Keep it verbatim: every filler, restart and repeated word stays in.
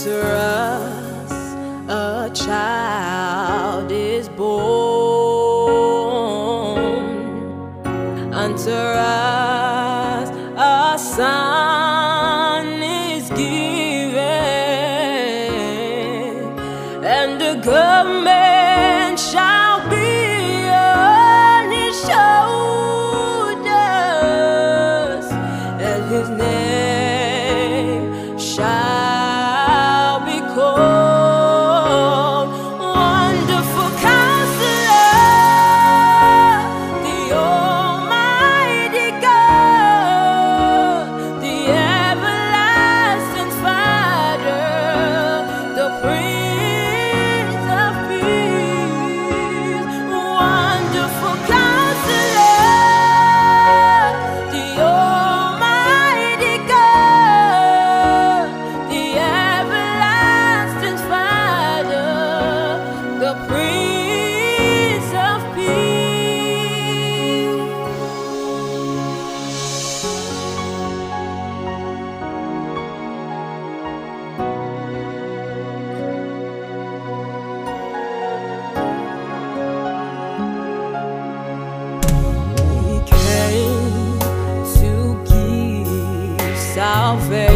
Unto us a child is born, unto us a son is given, and the government shall be on his shoulders, and his name shall be called Wonderful Counselor, the Almighty God, the Everlasting Father, the Prince of Peace. Wonderful Counselor, the Almighty God, the Everlasting Father, the Prince of Peace. He came to give salvation